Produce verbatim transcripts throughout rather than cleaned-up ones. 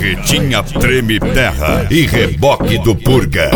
Carretinha treme terra e reboque do Purga.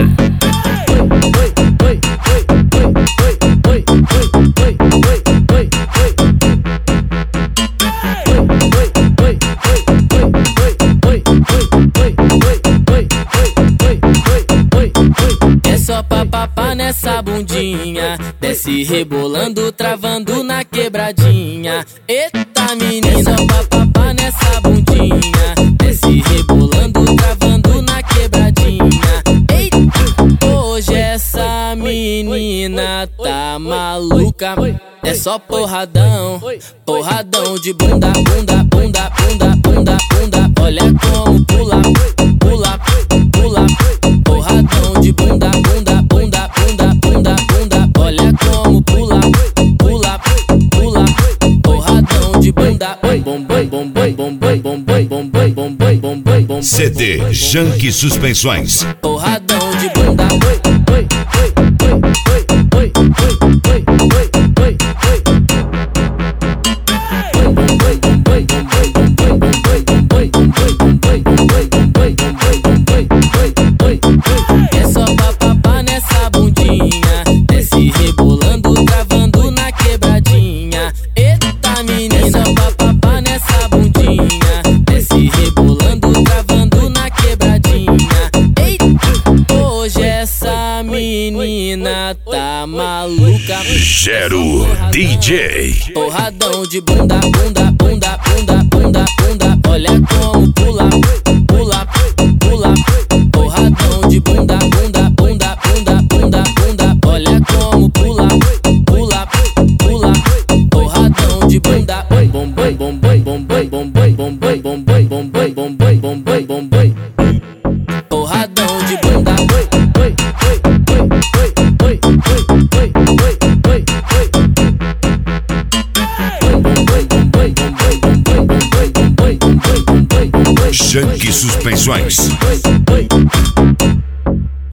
É só papapá nessa bundinha, desce rebolando, travando na quebradinha. Eita menina, é só papapá nessa bundinha, desce rebolando, travando na quebradinha. Eita, hoje essa menina tá maluca. É só porradão, porradão de bunda, bunda, bunda, bunda, bunda, bunda. Olha como pula, pula, pula. Porradão de bunda, bunda, bunda, bunda, bunda, bunda. Olha como pula, pula, pula. Porradão de bunda, bom, bom, bom, bom, bom, bom, bom, bom, bom, bom, bom, bom, bom, bom. C D Jank Suspensões. Porradão de bunda. É só papapá nessa bundinha, desce rebolando, travando na quebradinha. Eita menina, é só papapá nessa bundinha, desce rebolando, travando na quebradinha. Eita, hoje essa menina tá maluca. Gero D J. Porradão de bunda, bunda, bunda, bunda, bunda, bunda. Olha como pula, pula, pula. Porradão de bunda, bunda, bunda, bunda, bunda, bunda. Olha como pula, pula, pula. Porradão de bunda, bom, bom, bom, bom, bom, bom, bom, bom, bom, bom, bom, bom, bom, bom, bom, bom, bom, bom, bom. Porradão de bunda. Jank Suspensões.